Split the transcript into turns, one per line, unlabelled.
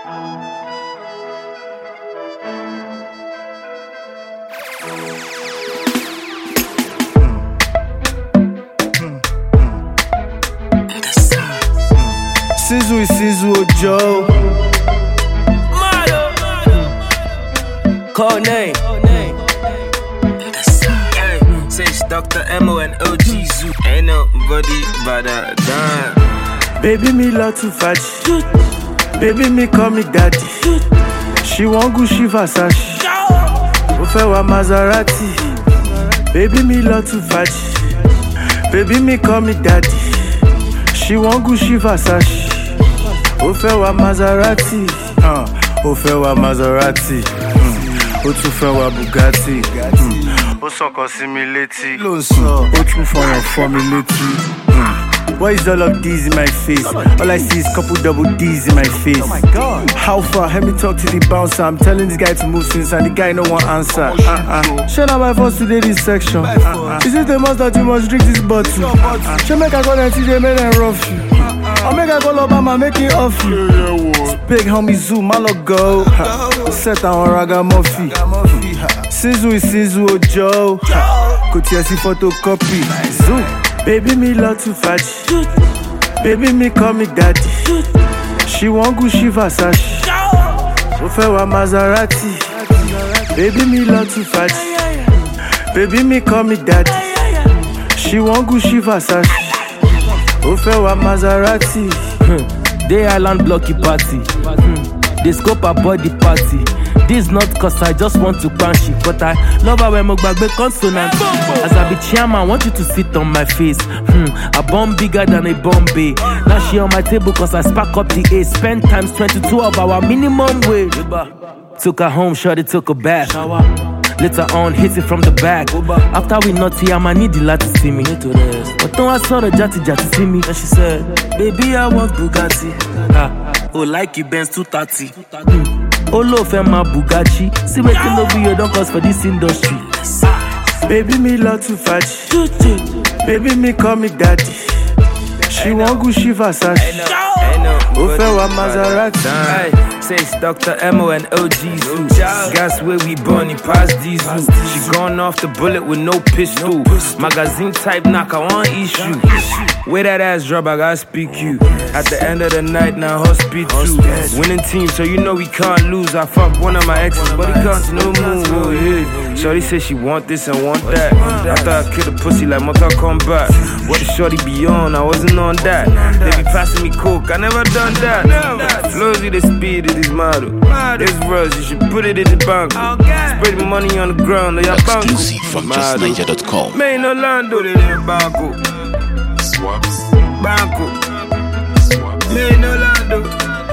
Sizzle Joe.
Call name. Say it's Dr. Emo and OG Zoo. Ain't nobody but a dime.
Baby me love to fight. Baby me call me daddy. She want Gucci Versace. Ofe wa Maserati. Baby me love to fight. Baby me call me daddy. She want Gucci Versace. Ofe wa Maserati. Ofe wa Maserati. O tún fẹ́ wa Bugatti. O sọ̀kan sí mi létí. O tún fọyàn fọ́ mi létí. Why is all of these in my face? All I see is couple double D's in my face. Oh my God. How far? Let me talk to the bouncer. I'm telling this guy to move since and the guy no one answer. Shut up my first today this section. Is it the most that you must drink this bottle? Should make I go and TJ make them rough you. I'll make I go Obama make it off you. Big homie Zoo, malo go. Set on ragamuffin. Sizzle Joe. Kotiasi photocopy. Zoo. Baby me love to fight. Baby me call me daddy. She want Gucci Versace. Ofe wa Maserati. Baby me love to fight. Baby me call me daddy. She want Gucci Versace. Ofe wa Maserati.
Day Island blocky party. They scope a body party. This not cause I just want to punch it, but I love her when Mogbagbe consonant. As I be chairman, want you to sit on my face. A bomb bigger than a Bombay. Now she on my table cause I spark up the A. Spend times 22 of our minimum wage. Took her home, shorty took a bath. Later on, hit it from the back. After we naughty, I'ma need the lad to see me. But then I saw the jatty see me. And she said, baby, I want Bugatti. Oh, like you Benz 230. Olo Fema Bugatti. See what you know you don't cause for this industry.
Baby me love to fight. Baby me call me daddy. She want Gucci Versace. Ofe wa Maserati.
Say it's Dr. Emo and OG Zoo. Gas where we born, he passed diesel. She gone off the bullet with no pistol. Magazine type knock, I want issue. Where that ass drop, I gotta speak you. At the end of the night, now hospital. Winning team, so you know we can't lose. I fucked one of my exes, but he can't no move. Oh, yeah. Shorty said she want this and want that. After I killed a pussy like Mortal Kombat. What the shorty be on? I wasn't on that. They be passing me coke, I never done that. Flows with the speed of this model. This verse, you should put it in the bank. Spread the money on the ground.
Exclusive from justniger.com.
Main Orlando, they in Banco. Swaps. Banco. Main Orlando.